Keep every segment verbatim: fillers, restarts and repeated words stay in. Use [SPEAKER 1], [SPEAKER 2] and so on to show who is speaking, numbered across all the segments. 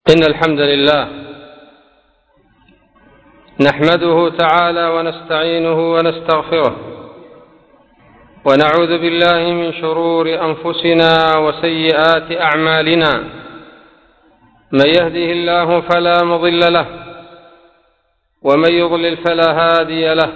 [SPEAKER 1] إن الحمد لله نحمده تعالى ونستعينه ونستغفره ونعوذ بالله من شرور أنفسنا وسيئات أعمالنا. من يهده الله فلا مضل له ومن يضلل فلا هادي له،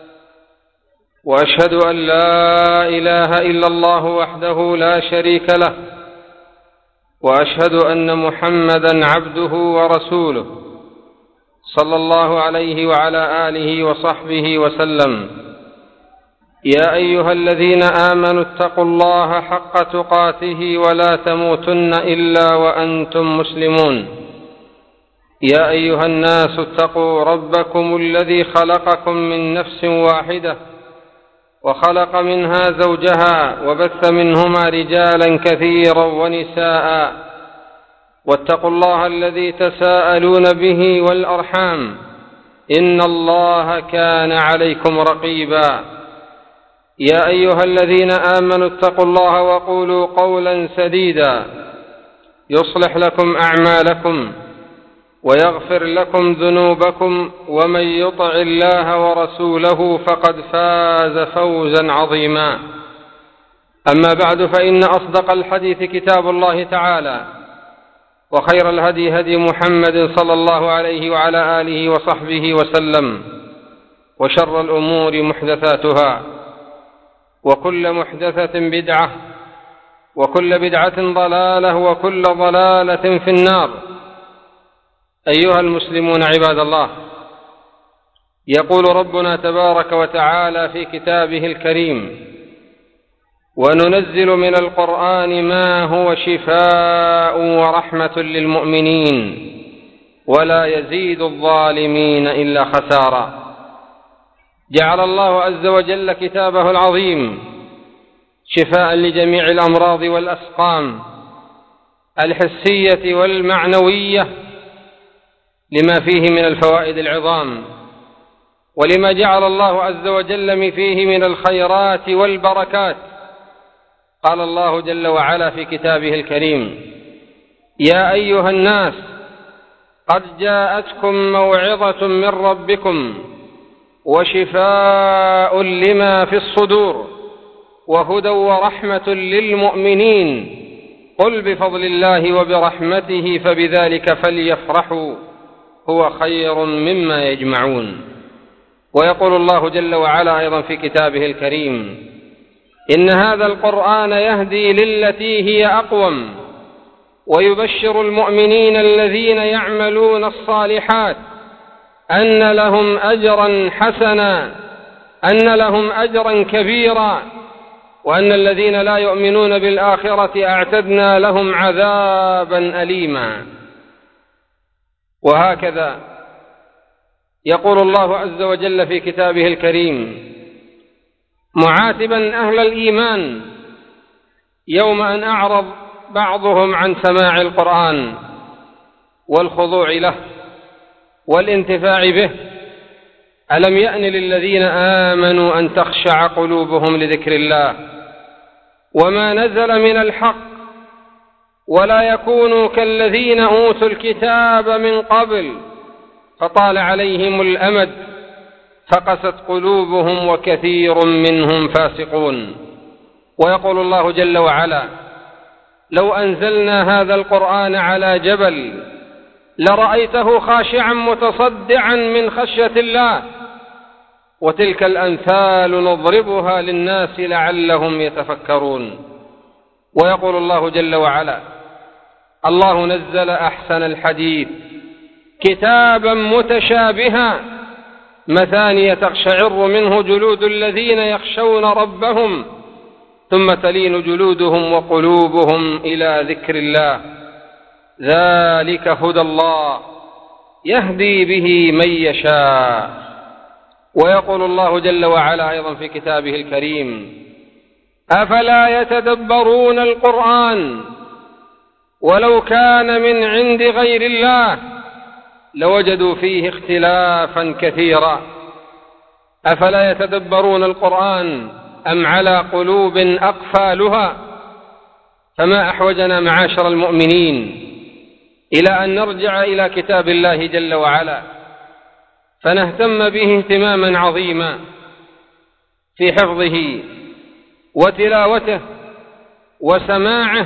[SPEAKER 1] وأشهد أن لا إله إلا الله وحده لا شريك له، وأشهد أن محمدًا عبده ورسوله صلى الله عليه وعلى آله وصحبه وسلم. يا أيها الذين آمنوا اتقوا الله حق تقاته ولا تموتن إلا وأنتم مسلمون. يا أيها الناس اتقوا ربكم الذي خلقكم من نفس واحدة وخلق منها زوجها وبث منهما رجالا كثيرا ونساء، واتقوا الله الذي تساءلون به والأرحام إن الله كان عليكم رقيبا. يا أيها الذين آمنوا اتقوا الله وقولوا قولا سديدا يصلح لكم أعمالكم ويغفر لكم ذنوبكم، ومن يطع الله ورسوله فقد فاز فوزا عظيما. أما بعد، فإن أصدق الحديث كتاب الله تعالى، وخير الهدي هدي محمد صلى الله عليه وعلى آله وصحبه وسلم، وشر الأمور محدثاتها، وكل محدثة بدعة، وكل بدعة ضلالة، وكل ضلالة في النار. أيها المسلمون عباد الله، يقول ربنا تبارك وتعالى في كتابه الكريم: وننزل من القرآن ما هو شفاء ورحمة للمؤمنين ولا يزيد الظالمين إلا خسارا. جعل الله عز وجل كتابه العظيم شفاء لجميع الأمراض والأسقام الحسية والمعنوية، لما فيه من الفوائد العظام، ولما جعل الله عز وجل فيه من الخيرات والبركات. قال الله جل وعلا في كتابه الكريم: يا أيها الناس قد جاءتكم موعظة من ربكم وشفاء لما في الصدور وهدى ورحمة للمؤمنين، قل بفضل الله وبرحمته فبذلك فليفرحوا هو خير مما يجمعون. ويقول الله جل وعلا أيضا في كتابه الكريم: إن هذا القرآن يهدي للتي هي أقوم ويبشر المؤمنين الذين يعملون الصالحات أن لهم أجرا حسنا أن لهم أجرا كبيرا، وأن الذين لا يؤمنون بالآخرة أعتدنا لهم عذابا أليما. وهكذا يقول الله عز وجل في كتابه الكريم معاتبا أهل الإيمان يوم أن أعرض بعضهم عن سماع القرآن والخضوع له والانتفاع به: ألم يأن للذين آمنوا أن تخشع قلوبهم لذكر الله وما نزل من الحق ولا يكونوا كالذين أوتوا الكتاب من قبل فطال عليهم الأمد فقست قلوبهم وكثير منهم فاسقون. ويقول الله جل وعلا: لو أنزلنا هذا القرآن على جبل لرأيته خاشعا متصدعا من خشية الله، وتلك الأمثال نضربها للناس لعلهم يتفكرون. ويقول الله جل وعلا: الله نزل أحسن الحديث كتابا متشابها مثانية تقشعر منه جلود الذين يخشون ربهم ثم تلين جلودهم وقلوبهم إلى ذكر الله، ذلك هدى الله يهدي به من يشاء. ويقول الله جل وعلا أيضا في كتابه الكريم: أفلا يتدبرون القرآن ولو كان من عند غير الله لوجدوا فيه اختلافا كثيرا. أفلا يتدبرون القرآن أم على قلوب أقفالها؟ فما أحوجنا معاشر المؤمنين إلى أن نرجع إلى كتاب الله جل وعلا فنهتم به اهتماما عظيما في حفظه وتلاوته وسماعه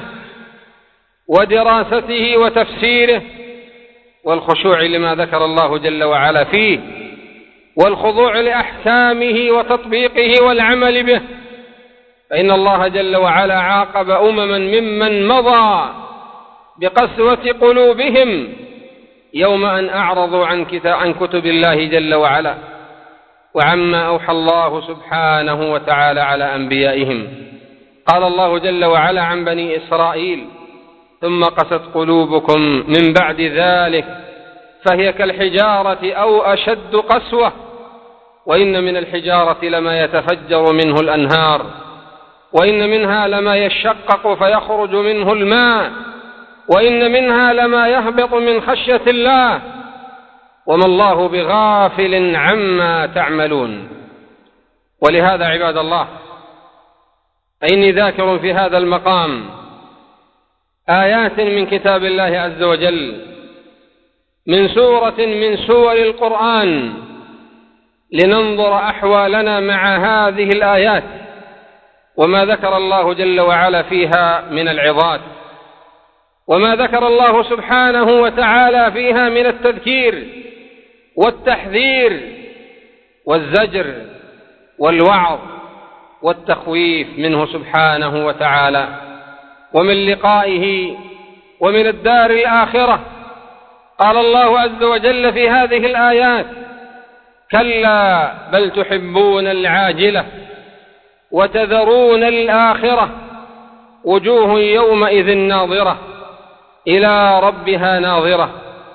[SPEAKER 1] ودراسته وتفسيره والخشوع لما ذكر الله جل وعلا فيه والخضوع لأحكامه وتطبيقه والعمل به، فإن الله جل وعلا عاقب أمما ممن مضى بقسوة قلوبهم يوم أن أعرضوا عن كتب الله جل وعلا وعما أوحى الله سبحانه وتعالى على أنبيائهم. قال الله جل وعلا عن بني إسرائيل: ثم قست قلوبكم من بعد ذلك فهي كالحجارة أو أشد قسوة وإن من الحجارة لما يتفجر منه الأنهار وإن منها لما يشقق فيخرج منه الماء وإن منها لما يهبط من خشية الله وما الله بغافل عما تعملون. ولهذا عباد الله إني ذاكر في هذا المقام آيات من كتاب الله عز وجل من سورة من سور القرآن لننظر أحوالنا مع هذه الآيات وما ذكر الله جل وعلا فيها من العظات وما ذكر الله سبحانه وتعالى فيها من التذكير والتحذير والزجر والوعظ والتخويف منه سبحانه وتعالى ومن لقائه ومن الدار الآخرة. قال الله عز وجل في هذه الآيات: كلا بل تحبون العاجلة وتذرون الآخرة وجوه يومئذ ناظرة إلى ربها ناظرة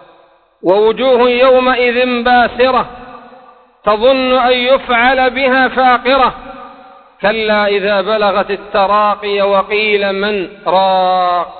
[SPEAKER 1] ووجوه يومئذ باسرة تظن أن يفعل بها فاقرة كلا إذا بلغت التراقي وقيل من راق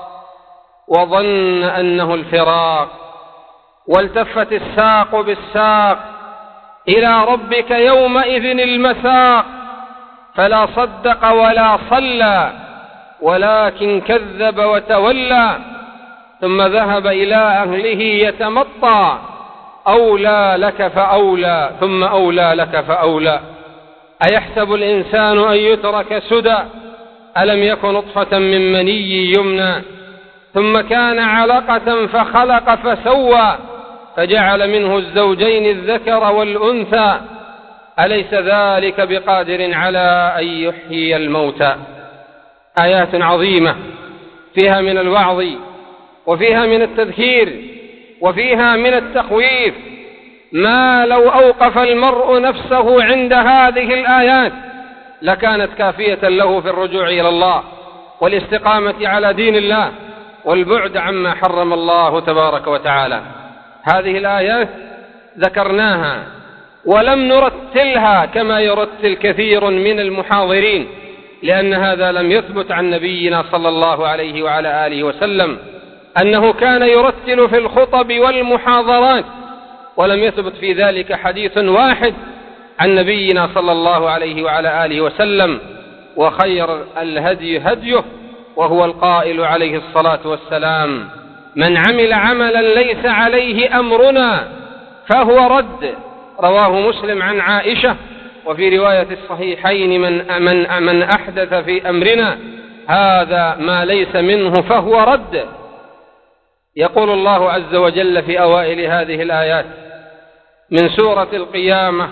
[SPEAKER 1] وظن أنه الفراق والتفت الساق بالساق إلى ربك يومئذ المساق فلا صدق ولا صلى ولكن كذب وتولى ثم ذهب إلى أهله يتمطى أولى لك فأولى ثم أولى لك فأولى أيحسب الإنسان أن يترك سدى ألم يكن نطفة من مني يمنى ثم كان علقة فخلق فسوى فجعل منه الزوجين الذكر والأنثى أليس ذلك بقادر على أن يحيي الموتى. آيات عظيمة فيها من الوعظ وفيها من التذكير وفيها من التخويف ما لو أوقف المرء نفسه عند هذه الآيات لكانت كافية له في الرجوع إلى الله والاستقامة على دين الله والبعد عما حرم الله تبارك وتعالى. هذه الآيات ذكرناها ولم نرتلها كما يرتل كثير من المحاضرين لأن هذا لم يثبت عن نبينا صلى الله عليه وعلى آله وسلم أنه كان يرتل في الخطب والمحاضرات ولم يثبت في ذلك حديث واحد عن نبينا صلى الله عليه وعلى آله وسلم. وخير الهدي هديه وهو القائل عليه الصلاة والسلام: من عمل عملا ليس عليه أمرنا فهو رد. رواه مسلم عن عائشة. وفي رواية الصحيحين: من, من, من أحدث في أمرنا هذا ما ليس منه فهو رد. يقول الله عز وجل في أوائل هذه الآيات من سورة القيامة: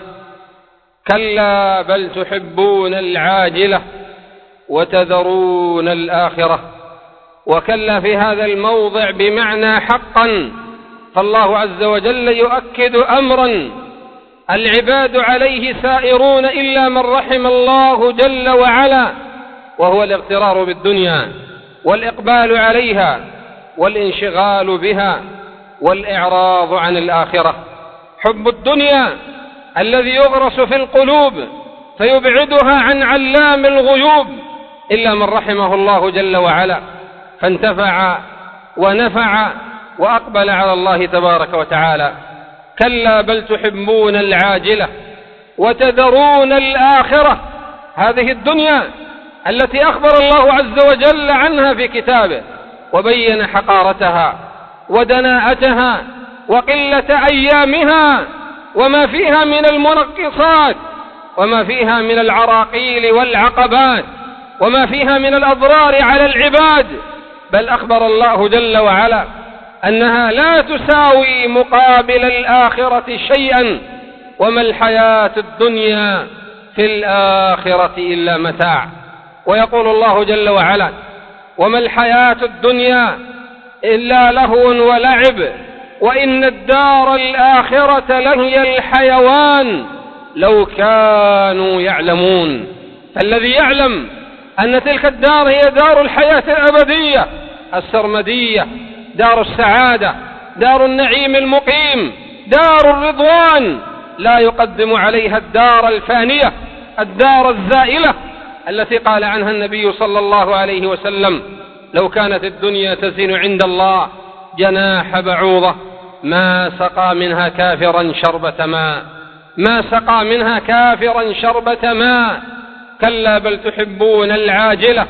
[SPEAKER 1] كلا بل تحبون العاجلة وتذرون الآخرة. وكلا في هذا الموضع بمعنى حقا، فالله عز وجل يؤكد أمرا العباد عليه سائرون إلا من رحم الله جل وعلا، وهو الاغترار بالدنيا والإقبال عليها والانشغال بها والإعراض عن الآخرة. حب الدنيا الذي يغرس في القلوب فيبعدها عن علام الغيوب إلا من رحمه الله جل وعلا فانتفع ونفع وأقبل على الله تبارك وتعالى. كلا بل تحبون العاجلة وتذرون الآخرة. هذه الدنيا التي أخبر الله عز وجل عنها في كتابه وبين حقارتها ودناءتها وقلة أيامها وما فيها من المنقصات وما فيها من العراقيل والعقبات وما فيها من الأضرار على العباد، بل أخبر الله جل وعلا أنها لا تساوي مقابل الآخرة شيئا، وما الحياة الدنيا في الآخرة إلا متاع. ويقول الله جل وعلا: وما الحياة الدنيا إلا لهو ولعب وإن الدار الآخرة لهي الحيوان لو كانوا يعلمون. فالذي يعلم أن تلك الدار هي دار الحياة الأبدية السرمدية، دار السعادة، دار النعيم المقيم، دار الرضوان، لا يقدم عليها الدار الفانية، الدار الزائلة التي قال عنها النبي صلى الله عليه وسلم: لو كانت الدنيا تزن عند الله جناح بعوضة ما سقى منها كافرا شربة ماء، ما سقى منها كافرا شربة ماء. كلا بل تحبون العاجلة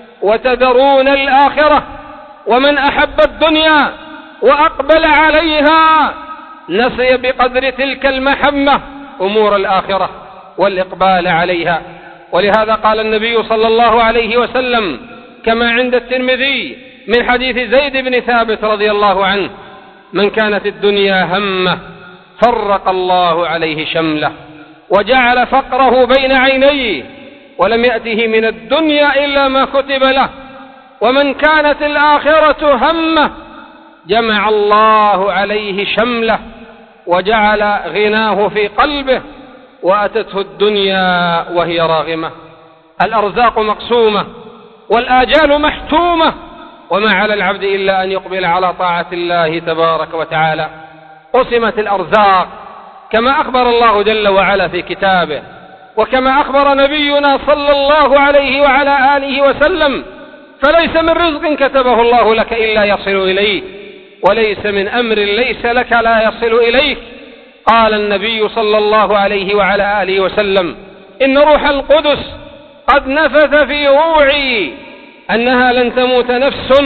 [SPEAKER 1] وتذرون الآخرة، ومن أحب الدنيا وأقبل عليها نسي بقدر تلك المحبة أمور الآخرة والإقبال عليها. ولهذا قال النبي صلى الله عليه وسلم كما عند الترمذي من حديث زيد بن ثابت رضي الله عنه: من كانت الدنيا همه فرق الله عليه شمله وجعل فقره بين عينيه ولم يأته من الدنيا إلا ما كتب له، ومن كانت الآخرة همه جمع الله عليه شمله وجعل غناه في قلبه وأتته الدنيا وهي راغمة. الأرزاق مقسومة والآجال محتومة، وما على العبد إلا أن يقبل على طاعة الله تبارك وتعالى. قسمت الأرزاق كما أخبر الله جل وعلا في كتابه، وكما أخبر نبينا صلى الله عليه وعلى آله وسلم: فليس من رزق كتبه الله لك إلا يصل إليك، وليس من أمر ليس لك لا يصل إليك. قال النبي صلى الله عليه وعلى آله وسلم: إن روح القدس قد نفث في روعي أنها لن تموت نفس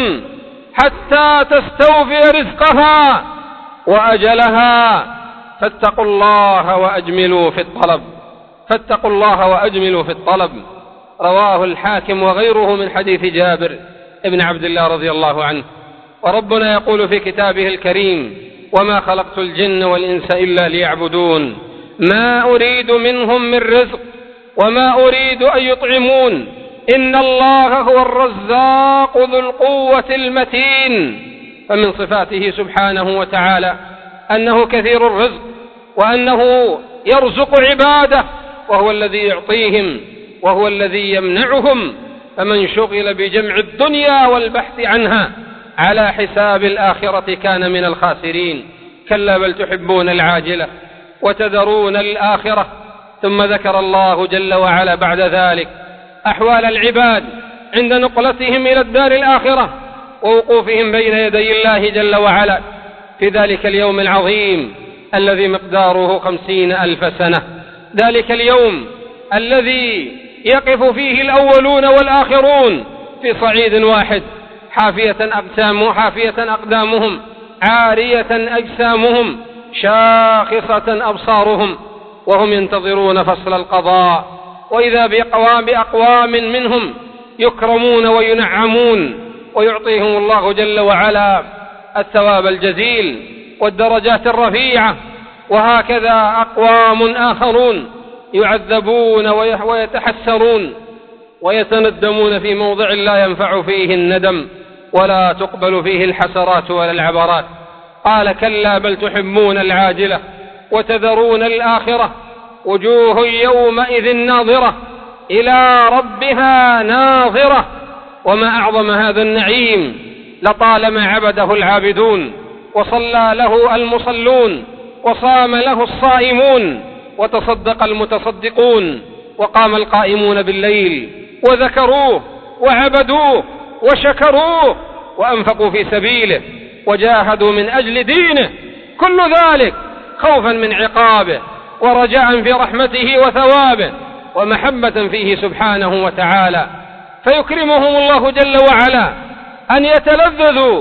[SPEAKER 1] حتى تستوفي رزقها وأجلها، فاتقوا الله وأجملوا في الطلب، فاتقوا الله وأجملوا في الطلب. رواه الحاكم وغيره من حديث جابر ابن عبد الله رضي الله عنه. وربنا يقول في كتابه الكريم: وما خلقت الجن والإنس إلا ليعبدون ما أريد منهم من رزق وما أريد أن يطعمون إن الله هو الرزاق ذو القوة المتين. فمن صفاته سبحانه وتعالى أنه كثير الرزق، وأنه يرزق عباده، وهو الذي يعطيهم وهو الذي يمنعهم. فمن شغل بجمع الدنيا والبحث عنها على حساب الآخرة كان من الخاسرين. كلا بل تحبون العاجلة وتذرون الآخرة. ثم ذكر الله جل وعلا بعد ذلك أحوال العباد عند نقلتهم إلى الدار الآخرة ووقوفهم بين يدي الله جل وعلا في ذلك اليوم العظيم الذي مقداره خمسين ألف سنة. ذلك اليوم الذي يقف فيه الأولون والآخرون في صعيد واحد، حافية أقدامهم, حافية أقدامهم عارية أجسامهم شاخصة أبصارهم، وهم ينتظرون فصل القضاء. وإذا بأقوام, بأقوام منهم يكرمون وينعمون ويعطيهم الله جل وعلا الثواب الجزيل والدرجات الرفيعة، وهكذا أقوام آخرون يعذبون ويتحسرون ويتندمون في موضع لا ينفع فيه الندم ولا تقبل فيه الحسرات ولا العبرات. قال: كلا بل تحبون العاجلة وتذرون الآخرة وجوه يومئذ ناظرة إلى ربها ناظرة. وما أعظم هذا النعيم لطالما عبده العابدون وصلى له المصلون وصام له الصائمون وتصدق المتصدقون وقام القائمون بالليل وذكروه وعبدوه وشكروه وأنفقوا في سبيله وجاهدوا من أجل دينه، كل ذلك خوفا من عقابه ورجاء في رحمته وثوابه ومحبة فيه سبحانه وتعالى. فيكرمهم الله جل وعلا أن يتلذذوا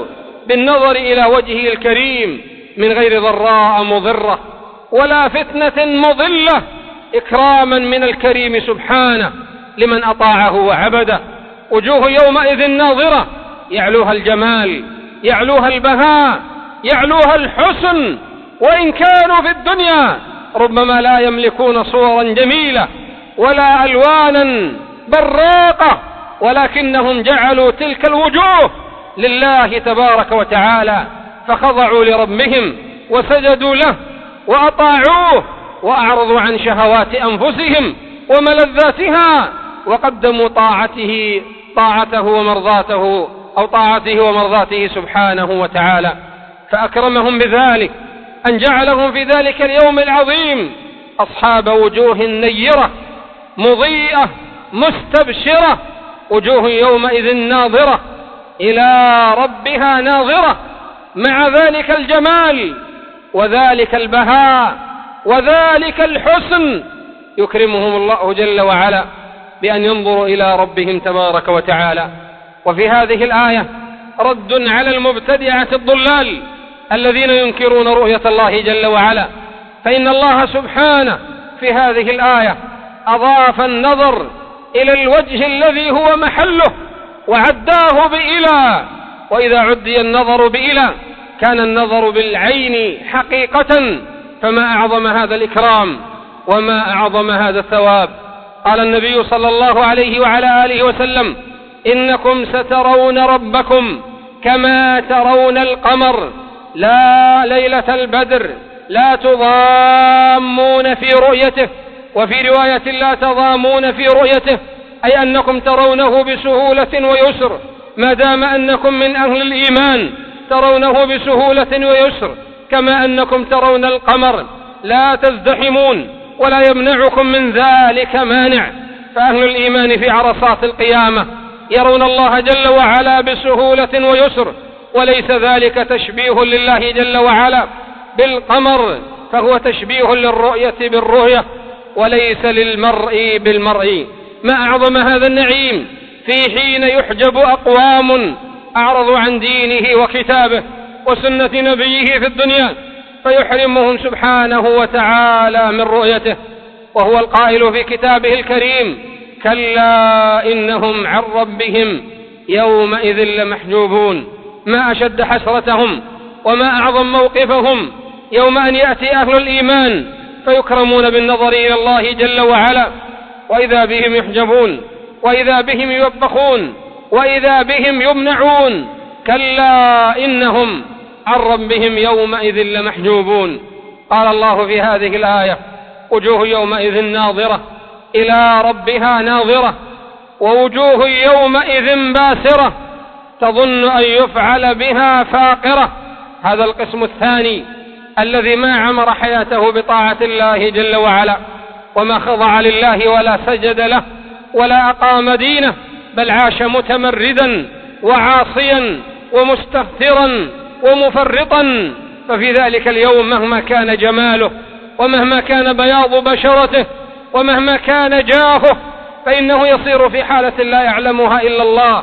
[SPEAKER 1] بالنظر إلى وجهه الكريم من غير ضراء مضرة ولا فتنة مضلة، إكراما من الكريم سبحانه لمن أطاعه وعبده. وجوه يومئذ ناظرة، يعلوها الجمال، يعلوها البهاء، يعلوها الحسن، وإن كانوا في الدنيا ربما لا يملكون صورا جميلة ولا ألوانا براقة، ولكنهم جعلوا تلك الوجوه لله تبارك وتعالى، فخضعوا لربهم وسجدوا له وأطاعوه وأعرضوا عن شهوات أنفسهم وملذاتها، وقدموا طاعته طاعته ومرضاته أو طاعته ومرضاته سبحانه وتعالى، فأكرمهم بذلك أن جعلهم في ذلك اليوم العظيم أصحاب وجوه نيرة مضيئة مستبشرة، وجوه يومئذ ناظرة إلى ربها ناظرة، مع ذلك الجمال وذلك البهاء وذلك الحسن يكرمهم الله جل وعلا بأن ينظروا إلى ربهم تبارك وتعالى. وفي هذه الآية رد على المبتدعة الضلال الذين ينكرون رؤية الله جل وعلا، فإن الله سبحانه في هذه الآية أضاف النظر إلى الوجه الذي هو محله وعداه بإلى، وإذا عدي النظر بإلى كان النظر بالعين حقيقة، فما أعظم هذا الإكرام وما أعظم هذا الثواب. قال النبي صلى الله عليه وعلى آله وسلم: إنكم سترون ربكم كما ترون القمر لا ليلة البدر لا تضامون في رؤيته، وفي رواية لا تضامون في رؤيته، أي أنكم ترونه بسهولة ويسر، ما دام أنكم من أهل الإيمان ترونه بسهولة ويسر، كما أنكم ترون القمر لا تزدحمون ولا يمنعكم من ذلك مانع. فأهل الإيمان في عرصات القيامة يرون الله جل وعلا بسهولة ويسر، وليس ذلك تشبيه لله جل وعلا بالقمر، فهو تشبيه للرؤية بالرؤية وليس للمرء بالمرء. ما أعظم هذا النعيم في حين يحجب أقوام أعرضوا عن دينه وكتابه وسنة نبيه في الدنيا، فيحرمهم سبحانه وتعالى من رؤيته، وهو القائل في كتابه الكريم: كلا إنهم عن ربهم يومئذ لمحجوبون. ما أشد حسرتهم وما أعظم موقفهم يوم أن يأتي أهل الإيمان فيكرمون بالنظر إلى الله جل وعلا، وإذا بهم يحجبون، وإذا بهم يوبخون، وإذا بهم يمنعون. كلا إنهم عن ربهم يومئذ لمحجوبون. قال الله في هذه الآية: وجوه يومئذ ناظرة إلى ربها ناظرة، ووجوه يومئذ باسرة تظن أن يفعل بها فاقرة. هذا القسم الثاني الذي ما عمر حياته بطاعة الله جل وعلا، وما خضع لله ولا سجد له ولا أقام دينه، بل عاش متمردا وعاصيا ومستهترا ومفرطا. ففي ذلك اليوم مهما كان جماله ومهما كان بياض بشرته ومهما كان جاهه، فإنه يصير في حالة لا يعلمها إلا الله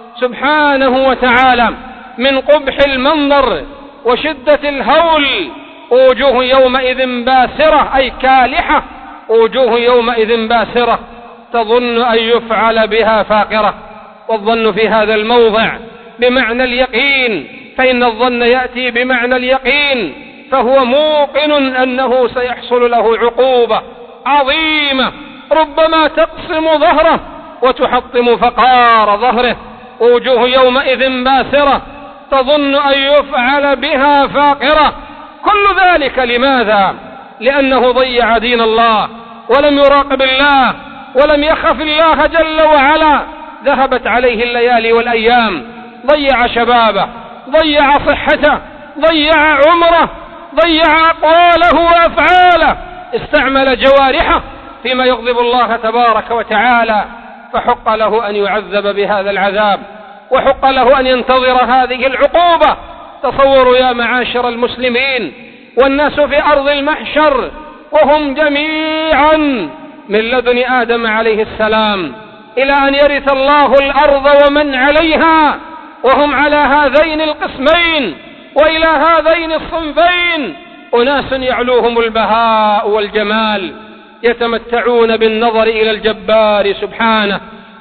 [SPEAKER 1] سبحانه وتعالى من قبح المنظر وشدة الهول. وجوه يومئذ باسرة أي كالحة، وجوه يومئذ باسرة تظن أن يفعل بها فاقرة. والظن في هذا الموضع بمعنى اليقين، فإن الظن يأتي بمعنى اليقين، فهو موقن أنه سيحصل له عقوبة عظيمة ربما تقسم ظهره وتحطم فقار ظهره. ووجوه يومئذ باسرة تظن أن يفعل بها فاقرة. كل ذلك لماذا؟ لأنه ضيع دين الله ولم يراقب الله ولم يخف الله جل وعلا. ذهبت عليه الليالي والأيام، ضيع شبابه، ضيع صحته، ضيع عمره، ضيع أقواله وأفعاله، استعمل جوارحه فيما يغضب الله تبارك وتعالى، فحق له أن يعذب بهذا العذاب، وحق له أن ينتظر هذه العقوبة. تصوروا يا معاشر المسلمين والناس في أرض المحشر وهم جميعا من لدن آدم عليه السلام إلى أن يرث الله الأرض ومن عليها، وهم على هذين القسمين وإلى هذين الصنفين أناس يعلوهم البهاء والجمال يتمتعون بالنظر إلى الجبار سبحانه،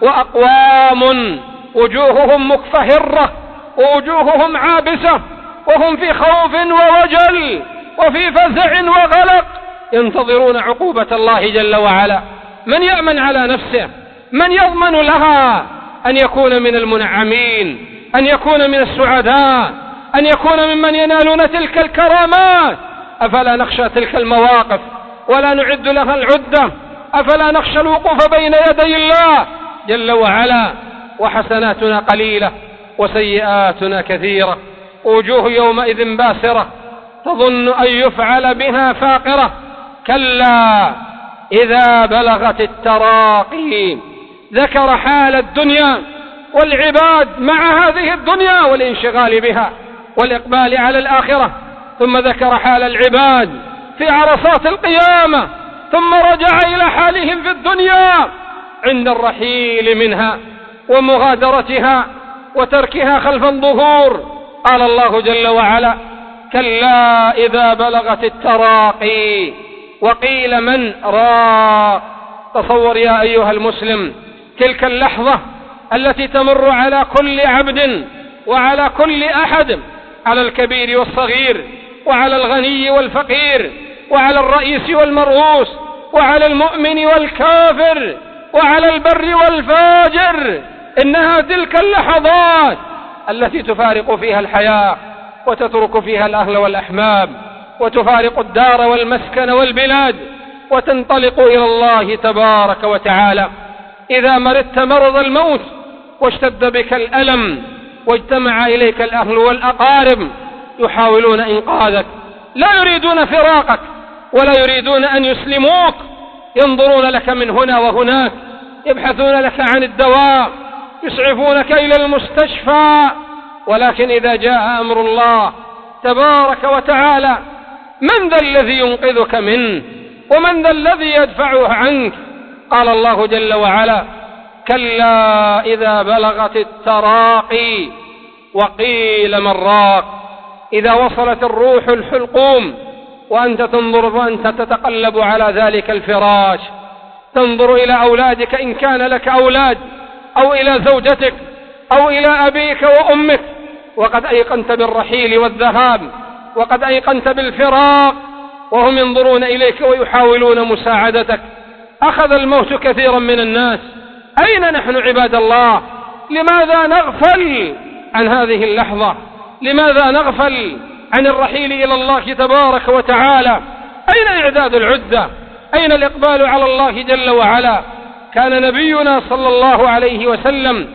[SPEAKER 1] وأقوام وجوههم مكفهرة ووجوههم عابسة وهم في خوف ووجل وفي فزع وغلق ينتظرون عقوبة الله جل وعلا. من يأمن على نفسه؟ من يضمن لها أن يكون من المنعمين، أن يكون من السعداء، أن يكون ممن ينالون تلك الكرامات؟ أفلا نخشى تلك المواقف ولا نعد لها العدة؟ أفلا نخشى الوقوف بين يدي الله جل وعلا؟ وحسناتنا قليلة وسيئاتنا كثيرة، وجوه يومئذ باسرة تظن أن يفعل بها فاقرة. كلا إذا بلغت التراقي. ذكر حال الدنيا والعباد مع هذه الدنيا والانشغال بها والإقبال على الآخرة، ثم ذكر حال العباد في عرصات القيامة، ثم رجع إلى حالهم في الدنيا عند الرحيل منها ومغادرتها وتركها خلف الظهور. قال الله جل وعلا: كلا إذا بلغت التراقي وقيل من راق. تصور يا أيها المسلم تلك اللحظة التي تمر على كل عبد وعلى كل أحد، على الكبير والصغير، وعلى الغني والفقير، وعلى الرئيس والمرؤوس، وعلى المؤمن والكافر، وعلى البر والفاجر. إنها تلك اللحظات التي تفارق فيها الحياة وتترك فيها الأهل والأحباب، وتفارق الدار والمسكن والبلاد، وتنطلق إلى الله تبارك وتعالى. إذا مرضت مرض الموت واشتد بك الألم واجتمع إليك الأهل والأقارب يحاولون إنقاذك، لا يريدون فراقك ولا يريدون أن يسلموك، ينظرون لك من هنا وهناك، يبحثون لك عن الدواء، يسعفونك إلى المستشفى. ولكن إذا جاء أمر الله تبارك وتعالى من ذا الذي ينقذك منه؟ ومن ذا الذي يدفعه عنك؟ قال الله جل وعلا: كلا إذا بلغت التراقي وقيل من راق. إذا وصلت الروح الحلقوم وأنت تنظر وأنت تتقلب على ذلك الفراش، تنظر إلى أولادك إن كان لك أولاد، أو إلى زوجتك، أو إلى أبيك وأمك، وقد أيقنت بالرحيل والذهاب، وقد أيقنت بالفراق، وهم ينظرون إليك ويحاولون مساعدتك. أخذ الموت كثيرا من الناس. أين نحن عباد الله؟ لماذا نغفل عن هذه اللحظة؟ لماذا نغفل عن الرحيل إلى الله تبارك وتعالى؟ أين إعداد العدة؟ أين الإقبال على الله جل وعلا؟ كان نبينا صلى الله عليه وسلم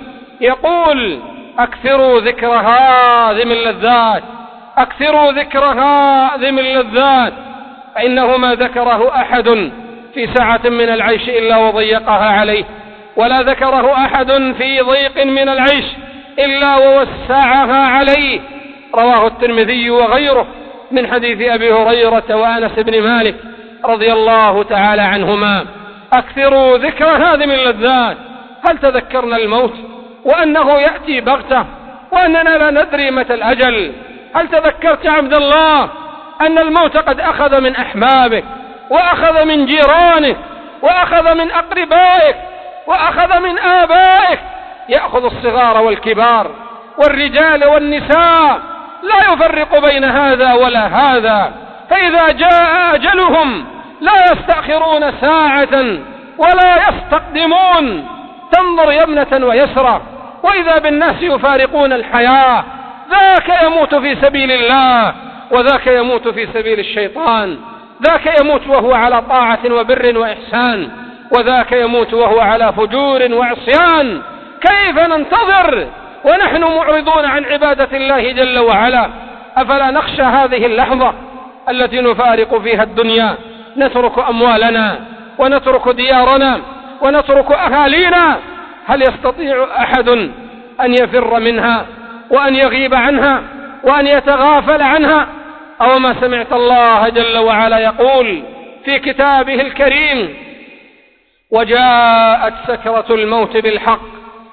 [SPEAKER 1] يقول: أكثروا ذكر هاذم اللذات، أكثروا ذكر هاذم اللذات، فإنه ما ذكره أحد في ساعة من العيش إلا وضيقها عليه، ولا ذكره أحد في ضيق من العيش إلا ووسعها عليه. رواه الترمذي وغيره من حديث أبي هريرة وأنس بن مالك رضي الله تعالى عنهما. أكثروا ذكر هاذم اللذات. هل تذكرنا الموت وأنه يأتي بغتة وأننا لا ندري متى الأجل؟ هل تذكرت عبد الله أن الموت قد أخذ من أحبابك، وأخذ من جيرانك، وأخذ من أقربائك، وأخذ من آبائك؟ يأخذ الصغار والكبار والرجال والنساء، لا يفرق بين هذا ولا هذا. فإذا جاء أجلهم لا يستأخرون ساعة ولا يستقدمون. تنظر يمنة ويسرى وإذا بالناس يفارقون الحياة. ذاك يموت في سبيل الله، وذاك يموت في سبيل الشيطان. ذاك يموت وهو على طاعة وبر وإحسان، وذاك يموت وهو على فجور وعصيان. كيف ننتظر ونحن معرضون عن عبادة الله جل وعلا؟ أفلا نخشى هذه اللحظة التي نفارق فيها الدنيا، نترك أموالنا ونترك ديارنا ونترك أهالينا؟ هل يستطيع أحد أن يفر منها وأن يغيب عنها وأن يتغافل عنها؟ أو ما سمعت الله جل وعلا يقول في كتابه الكريم: وجاءت سكرة الموت بالحق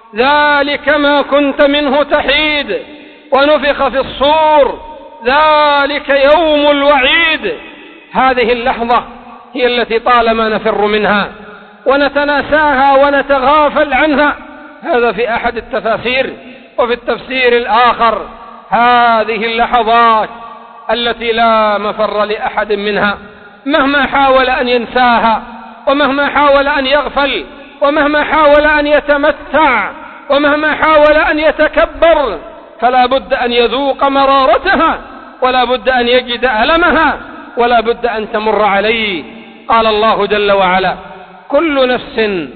[SPEAKER 1] ذلك ما كنت منه تحيد، ونفخ في الصور ذلك يوم الوعيد. هذه اللحظة هي التي طالما نفر منها ونتناساها ونتغافل عنها. هذا في أحد التفاسير. وفي التفسير الآخر هذه اللحظات التي لا مفر لأحد منها، مهما حاول أن ينساها، ومهما حاول أن يغفل، ومهما حاول أن يتمتع، ومهما حاول أن يتكبر، فلا بد أن يذوق مرارتها، ولا بد أن يجد ألمها، ولا بد أن تمر عليه. قال الله جل وعلا: كل نفس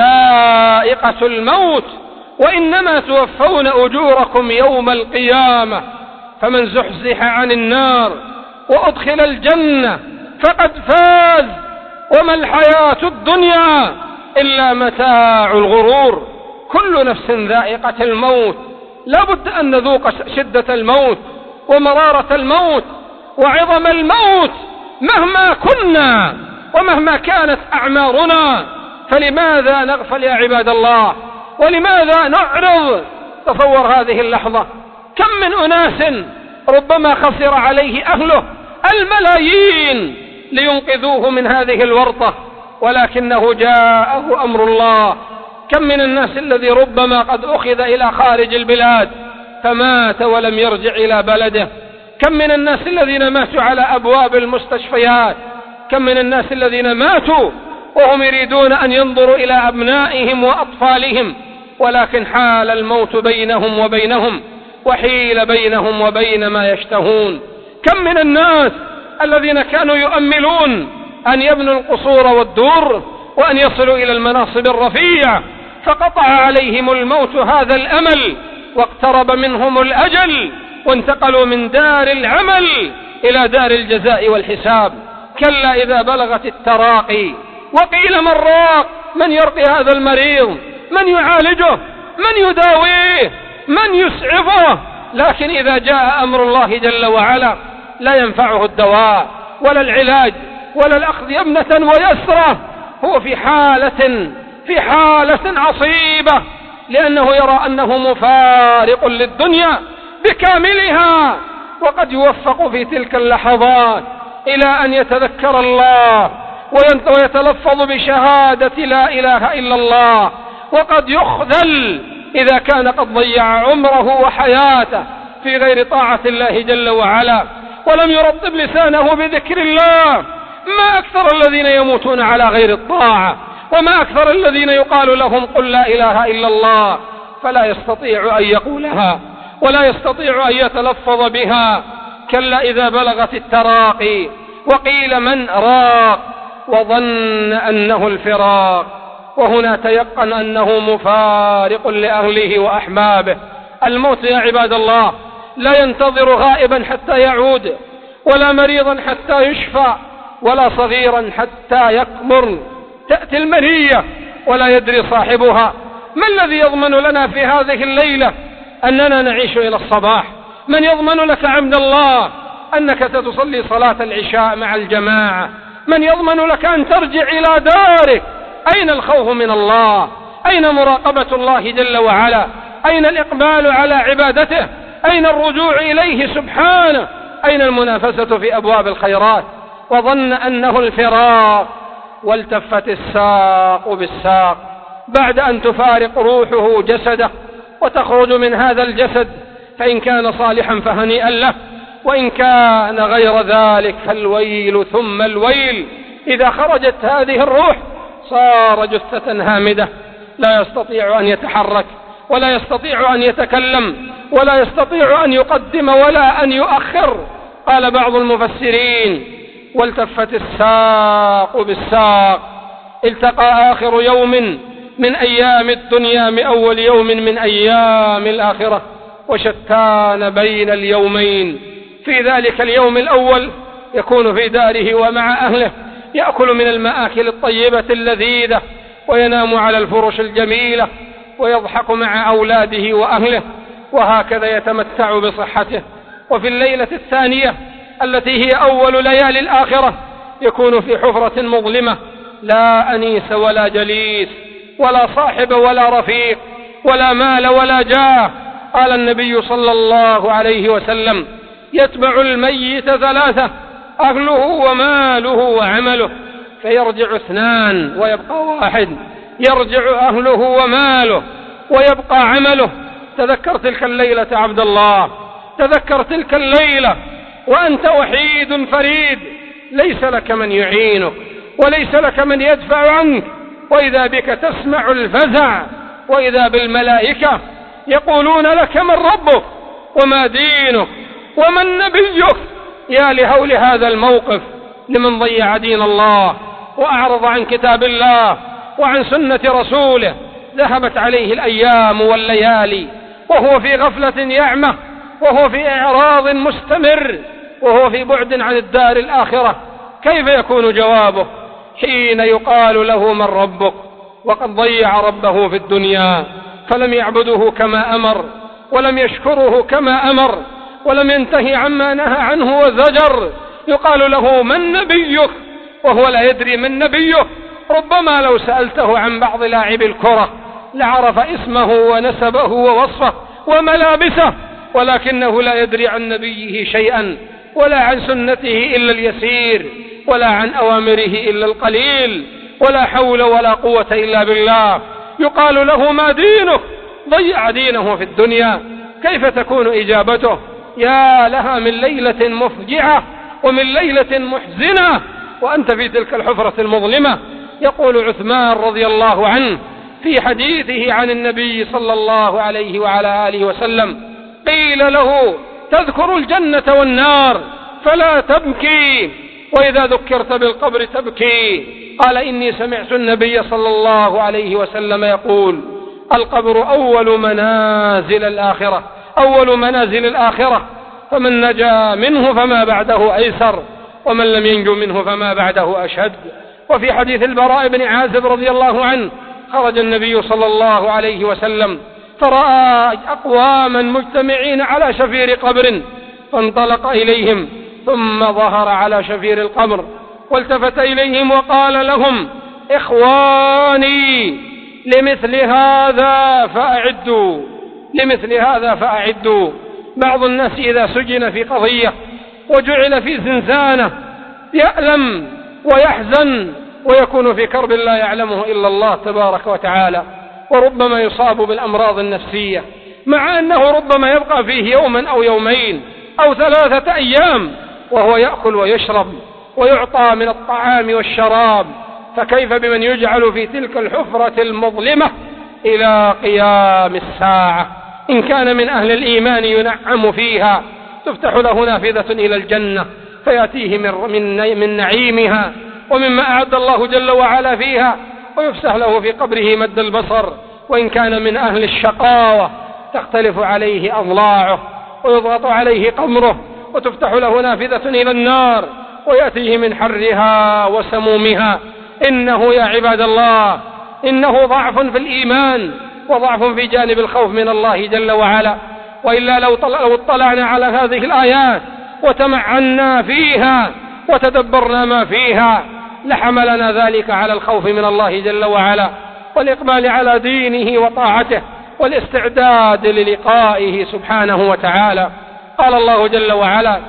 [SPEAKER 1] ذائقة الموت وإنما توفون أجوركم يوم القيامة، فمن زحزح عن النار وأدخل الجنة فقد فاز، وما الحياة الدنيا إلا متاع الغرور. كل نفس ذائقة الموت، لا بد أن نذوق شدة الموت ومرارة الموت وعظم الموت مهما كنا ومهما كانت أعمارنا. فلماذا نغفل يا عباد الله؟ ولماذا نعرض؟ تصور هذه اللحظة، كم من أناس ربما خسر عليه أهله الملايين لينقذوه من هذه الورطة، ولكنه جاءه أمر الله. كم من الناس الذي ربما قد أخذ إلى خارج البلاد فمات ولم يرجع إلى بلده. كم من الناس الذين ماتوا على أبواب المستشفيات. كم من الناس الذين ماتوا وهم يريدون أن ينظروا إلى أبنائهم وأطفالهم، ولكن حال الموت بينهم وبينهم، وحيل بينهم وبين ما يشتهون. كم من الناس الذين كانوا يؤملون أن يبنوا القصور والدور وأن يصلوا إلى المناصب الرفيعة، فقطع عليهم الموت هذا الأمل، واقترب منهم الأجل، وانتقلوا من دار العمل إلى دار الجزاء والحساب. كلا إذا بلغت التراقي وقيل من راق، من يرقي هذا المريض؟ من يعالجه؟ من يداويه؟ من يسعفه؟ لكن إذا جاء أمر الله جل وعلا لا ينفعه الدواء ولا العلاج ولا الأخذ يمنة ويسرة. هو في حالة في حالة عصيبة، لأنه يرى أنه مفارق للدنيا بكاملها، وقد يوفق في تلك اللحظات إلى أن يتذكر الله ويتلفظ بشهادة لا إله إلا الله، وقد يخذل إذا كان قد ضيع عمره وحياته في غير طاعة الله جل وعلا، ولم يرطب لسانه بذكر الله. ما أكثر الذين يموتون على غير الطاعة، وما أكثر الذين يقال لهم قل لا إله إلا الله، فلا يستطيع أن يقولها ولا يستطيع أن يتلفظ بها. كلا إذا بلغت التراقي وقيل من راق، وظن أنه الفراق، وهنا تيقن أنه مفارق لأهله وأحبابه. الموت يا عباد الله لا ينتظر غائبا حتى يعود، ولا مريضا حتى يشفى، ولا صغيرا حتى يكبر. تأتي المنية ولا يدري صاحبها. ما الذي يضمن لنا في هذه الليلة أننا نعيش إلى الصباح؟ من يضمن لك عبد الله أنك ستصلي صلاة العشاء مع الجماعة؟ من يضمن لك أن ترجع إلى دارك؟ أين الخوف من الله؟ أين مراقبة الله جل وعلا؟ أين الإقبال على عبادته؟ أين الرجوع إليه سبحانه؟ أين المنافسة في أبواب الخيرات؟ وظن أنه الفراق، والتفت الساق بالساق، بعد أن تفارق روحه جسده وتخرج من هذا الجسد، فإن كان صالحا فهنيئا له، وإن كان غير ذلك فالويل ثم الويل. إذا خرجت هذه الروح صار جثة هامدة، لا يستطيع أن يتحرك، ولا يستطيع أن يتكلم، ولا يستطيع أن يقدم ولا أن يؤخر. قال بعض المفسرين: والتفت الساق بالساق، التقى آخر يوم من أيام الدنيا بأول يوم من أيام الآخرة، وشتان بين اليومين. في ذلك اليوم الأول يكون في داره ومع أهله، يأكل من المآكل الطيبة اللذيذة، وينام على الفرش الجميلة، ويضحك مع أولاده وأهله، وهكذا يتمتع بصحته. وفي الليلة الثانية التي هي أول ليالي الآخرة يكون في حفرة مظلمة، لا أنيس ولا جليس ولا صاحب ولا رفيق، ولا مال ولا جاه. قال النبي صلى الله عليه وسلم: يتبع الميت ثلاثة: أهله وماله وعمله، فيرجع اثنان ويبقى واحد، يرجع أهله وماله ويبقى عمله. تذكر تلك الليلة عبد الله، تذكر تلك الليلة وأنت وحيد فريد، ليس لك من يعينك وليس لك من يدفع عنك، وإذا بك تسمع الفزع، وإذا بالملائكة يقولون لك: من ربك وما دينك ومن نبيك؟ يا لهول هذا الموقف لمن ضيع دين الله وأعرض عن كتاب الله وعن سنة رسوله. ذهبت عليه الأيام والليالي وهو في غفلة يعمى، وهو في إعراض مستمر، وهو في بعد عن الدار الآخرة. كيف يكون جوابه حين يقال له: من ربك؟ وقد ضيع ربه في الدنيا، فلم يعبده كما أمر، ولم يشكره كما أمر، ولم ينتهي عما نهى عنه وزجر. يقال له: من نبيك؟ وهو لا يدري من نبيه. ربما لو سألته عن بعض لاعب الكرة لعرف اسمه ونسبه ووصفه وملابسه، ولكنه لا يدري عن نبيه شيئا، ولا عن سنته إلا اليسير، ولا عن أوامره إلا القليل، ولا حول ولا قوة إلا بالله. يقال له: ما دينك؟ ضيع دينه في الدنيا. كيف تكون إجابته؟ يا لها من ليلة مفجعة ومن ليلة محزنة وأنت في تلك الحفرة المظلمة. يقول عثمان رضي الله عنه في حديثه عن النبي صلى الله عليه وعلى آله وسلم: قيل له: تذكر الجنة والنار فلا تبكي، وإذا ذكرت بالقبر تبكي. قال: إني سمعت النبي صلى الله عليه وسلم يقول: القبر أول منازل الآخرة، أول منازل الآخرة، فمن نجا منه فما بعده أيسر، ومن لم ينجو منه فما بعده أشد. وفي حديث البراء بن عازب رضي الله عنه: خرج النبي صلى الله عليه وسلم فرأى أقواما مجتمعين على شفير قبر، فانطلق إليهم ثم ظهر على شفير القبر والتفت إليهم وقال لهم: إخواني، لمثل هذا فأعدوا، لمثل هذا فأعدوا. بعض الناس إذا سجن في قضية وجعل في زنزانة يألم ويحزن ويكون في كرب لا يعلمه إلا الله تبارك وتعالى، وربما يصاب بالأمراض النفسية، مع أنه ربما يبقى فيه يوما أو يومين أو ثلاثة أيام وهو يأكل ويشرب ويعطى من الطعام والشراب، فكيف بمن يجعل في تلك الحفرة المظلمة إلى قيام الساعة؟ إن كان من أهل الإيمان ينعم فيها، تفتح له نافذة إلى الجنة فيأتيه من, من نعيمها ومما أعد الله جل وعلا فيها، ويفسح له في قبره مد البصر. وإن كان من أهل الشقاوة تختلف عليه أضلاعه ويضغط عليه قمره، وتفتح له نافذة إلى النار ويأتيه من حرها وسمومها. إنه يا عباد الله إنه ضعف في الإيمان وضعف في جانب الخوف من الله جل وعلا. وإلا لو اطلعنا على هذه الآيات وتمعنا فيها وتدبرنا ما فيها لحملنا ذلك على الخوف من الله جل وعلا والإقبال على دينه وطاعته والاستعداد للقائه سبحانه وتعالى. قال الله جل وعلا: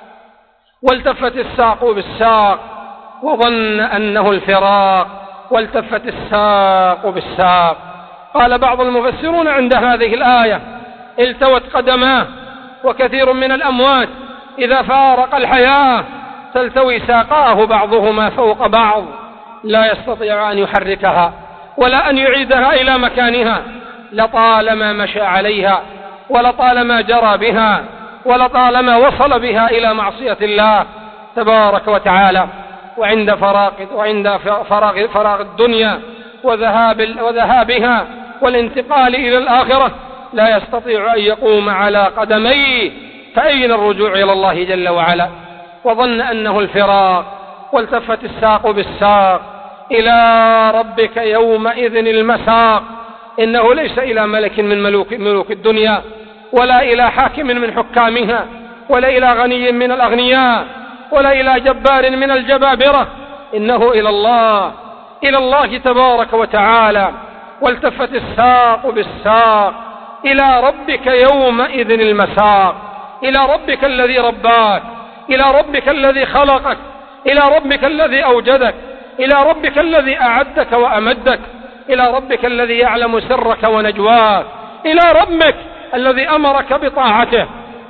[SPEAKER 1] والتفت الساق بالساق وظن أنه الفراق، والتفت الساق بالساق. قال بعض المفسرون عند هذه الآية: التوت قدماه، وكثير من الأموات إذا فارق الحياة تلتوي ساقاه بعضهما فوق بعض، لا يستطيع أن يحركها ولا أن يعيدها إلى مكانها، لطالما مشى عليها ولطالما جرى بها ولطالما وصل بها إلى معصية الله تبارك وتعالى. وعند فراغ وعند فراغ فراغ الدنيا وذهاب وذهابها والانتقال إلى الآخرة لا يستطيع أن يقوم على قدميه، فأين الرجوع إلى الله جل وعلا؟ وظن أنه الفراق، والتفت الساق بالساق، إلى ربك يومئذ المساق. إنه ليس إلى ملك من ملوك, ملوك الدنيا، ولا إلى حاكم من حكامها، ولا إلى غني من الأغنياء، ولا إلى جبار من الجبابرة، إنه إلى الله، إلى الله تبارك وتعالى. والتفت الساق بالساق إلى ربك يومئذ المساق، إلى ربك الذي رباك، إلى ربك الذي خلقك، إلى ربك الذي أوجدك، إلى ربك الذي أعدك وأمدك، إلى ربك الذي يعلم سرك ونجواك، إلى ربك الذي أمرك بطاعته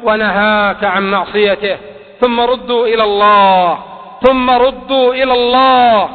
[SPEAKER 1] ونهاك عن معصيته. ثم ردوا إلى الله، ثم ردوا إلى الله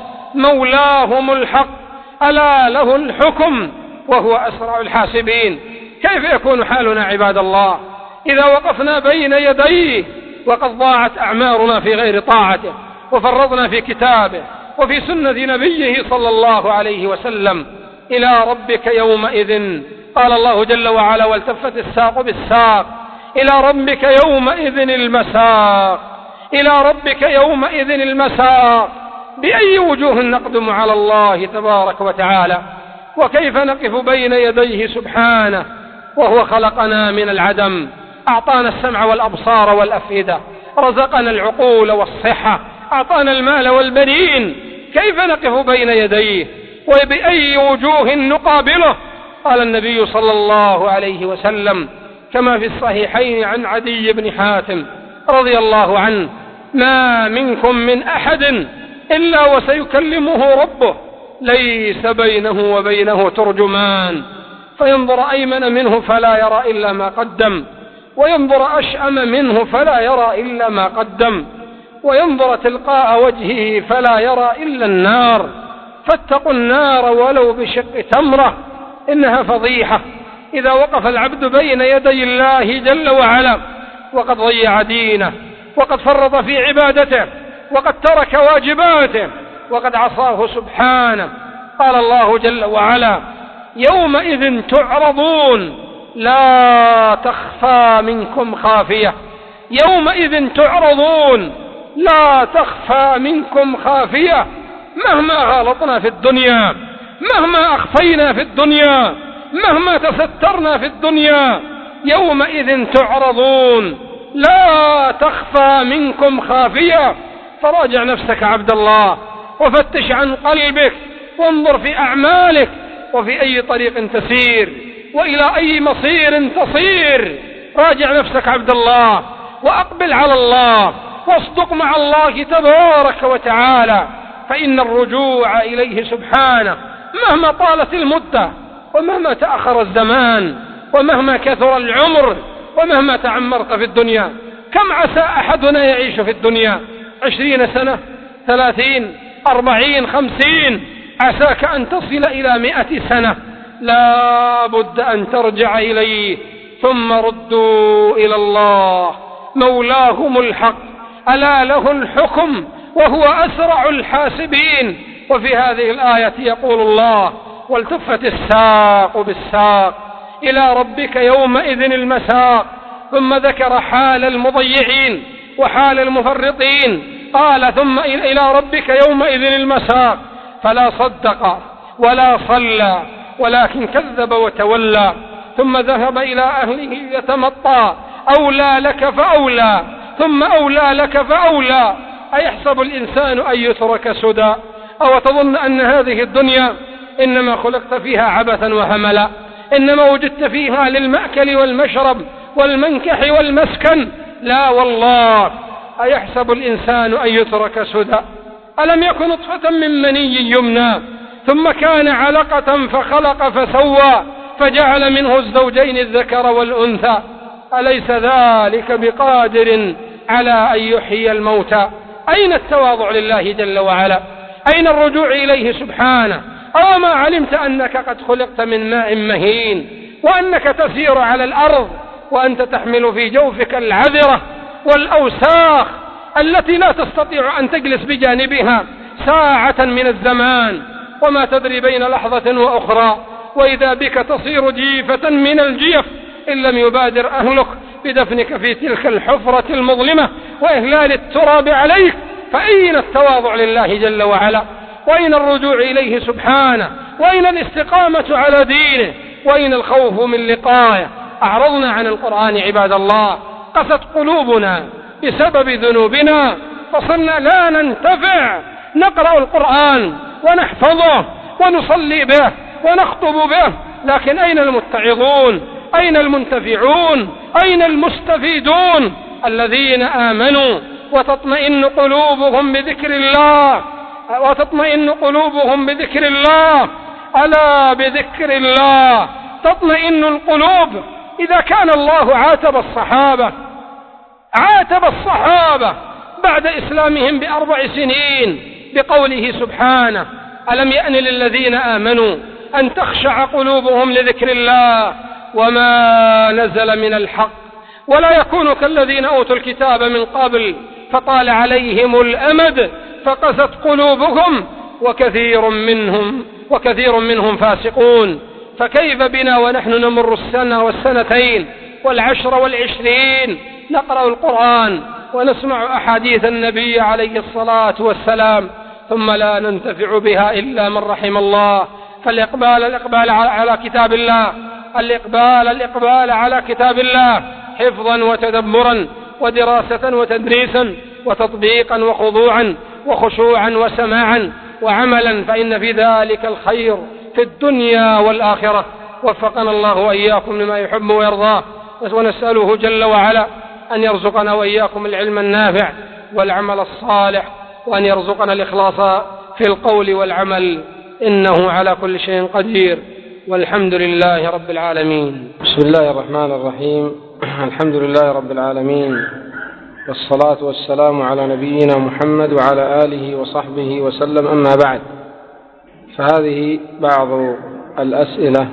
[SPEAKER 1] مولاهم الحق، ألا له الحكم وهو أسرع الحاسبين. كيف يكون حالنا عباد الله إذا وقفنا بين يديه وقد ضاعت أعمارنا في غير طاعته، وفرطنا في كتابه وفي سنة نبيه صلى الله عليه وسلم؟ إلى ربك يومئذ، قال الله جل وعلا: والتفت الساق بالساق، إلى ربك يومئذ المساق، إلى ربك يومئذ المساق. بأي وجوه نقدم على الله تبارك وتعالى؟ وكيف نقف بين يديه سبحانه وهو خلقنا من العدم، أعطانا السمع والأبصار والأفئدة، رزقنا العقول والصحة، أعطانا المال والبنين. كيف نقف بين يديه وبأي وجوه نقابله؟ قال النبي صلى الله عليه وسلم كما في الصحيحين عن عدي بن حاتم رضي الله عنه: ما منكم من أحد إلا وسيكلمه ربه، ليس بينه وبينه ترجمان، فينظر أيمن منه فلا يرى إلا ما قدم، وينظر أشأم منه فلا يرى إلا ما قدم، وينظر تلقاء وجهه فلا يرى إلا النار. فاتقوا النار ولو بشق تمرة، إنها فضيحة إذا وقف العبد بين يدي الله جل وعلا وقد ضيع دينه، وقد فرط في عبادته، وقد ترك واجباته، وقد عصاه سبحانه. قال الله جل وعلا: يومئذ تعرضون لا تخفى منكم خافية. يومئذ تعرضون لا تخفى منكم خافية. مهما غلطنا في الدنيا، مهما أخفينا في الدنيا، مهما تسترنا في الدنيا، يومئذ تعرضون لا تخفى منكم خافية. فراجع نفسك عبد الله، وفتش عن قلبك، وانظر في أعمالك، وفي أي طريق تسير، وإلى أي مصير تصير. راجع نفسك عبد الله، وأقبل على الله، واصدق مع الله تبارك وتعالى، فإن الرجوع إليه سبحانه مهما طالت المدة، ومهما تأخر الزمان، ومهما كثر العمر، ومهما تعمرت في الدنيا. كم عسى أحدنا يعيش في الدنيا عشرين سنة، ثلاثين، أربعين، خمسين، عساك أن تصل إلى مئة سنة. لا بد أن ترجع إليه. ثم ردوا إلى الله مولاهم الحق، ألا له الحكم وهو أسرع الحاسبين. وفي هذه الآية يقول الله: والتفت الساق بالساق، إلى ربك يومئذ المساق. ثم ذكر حال المضيعين وحال المفرطين، قال: ثم إلى ربك يومئذ المساق، فلا صدق ولا صلى ولكن كذب وتولى، ثم ذهب إلى أهله يتمطى، أولى لك فأولى، ثم أولى لك فأولى. أيحسب الإنسان أن يترك سدى؟ أو تظن أن هذه الدنيا إنما خلقت فيها عبثا وهملا، إنما وجدت فيها للمأكل والمشرب والمنكح والمسكن؟ لا والله. أيحسب الإنسان أن يترك سدى؟ ألم يكن نطفة من مني يمنى، ثم كان علقة فخلق فسوى، فجعل منه الزوجين الذكر والأنثى. أليس ذلك بقادر على أن يحيي الموتى؟ أين التواضع لله جل وعلا؟ أين الرجوع إليه سبحانه؟ أو ما علمت أنك قد خلقت من ماء مهين، وأنك تسير على الأرض وأنت تحمل في جوفك العذرة والأوساخ التي لا تستطيع أن تجلس بجانبها ساعة من الزمان، وما تدري بين لحظة وأخرى، وإذا بك تصير جيفة من الجيف إن لم يبادر أهلك بدفنك في تلك الحفرة المظلمة وإهلال التراب عليك. فأين التواضع لله جل وعلا؟ وأين الرجوع إليه سبحانه؟ وأين الاستقامة على دينه؟ وأين الخوف من لقائه؟ أعرضنا عن القرآن عباد الله، قست قلوبنا بسبب ذنوبنا، فصرنا لا ننتفع. نقرأ القرآن ونحفظه ونصلي به ونخطب به، لكن أين المتعظون؟ أين المنتفعون؟ أين المستفيدون؟ الذين آمنوا وتطمئن قلوبهم بذكر الله، وتطمئن قلوبهم بذكر الله. ألا بذكر الله تطمئن القلوب. إذا كان الله عاتب الصحابة عاتب الصحابة بعد إسلامهم بأربع سنين بقوله سبحانه: ألم يأن للذين آمنوا أن تخشع قلوبهم لذكر الله وما نزل من الحق ولا يكونوا كالذين أوتوا الكتاب من قبل فطال عليهم الأمد فقست قلوبهم وكثير منهم وكثير منهم فاسقون. فكيف بنا ونحن نمر السنة والسنتين والعشر والعشرين نقرأ القرآن ونسمع أحاديث النبي عليه الصلاة والسلام ثم لا ننتفع بها إلا من رحم الله؟ فالإقبال الإقبال على كتاب الله، الإقبال الإقبال على كتاب الله حفظا وتدبرا ودراسة وتدريسا وتطبيقا وخضوعا وخشوعا وسماعا وعملا، فإن في ذلك الخير في الدنيا والآخرة. وفقنا الله وإياكم لما يحب ويرضاه، ونسأله جل وعلا أن يرزقنا وإياكم العلم النافع والعمل الصالح، وأن يرزقنا الإخلاص في القول والعمل، إنه على كل شيء قدير، والحمد لله رب العالمين.
[SPEAKER 2] بسم الله الرحمن الرحيم. الحمد لله رب العالمين، والصلاة والسلام على نبينا محمد وعلى آله وصحبه وسلم، أما بعد، فهذه بعض الأسئلة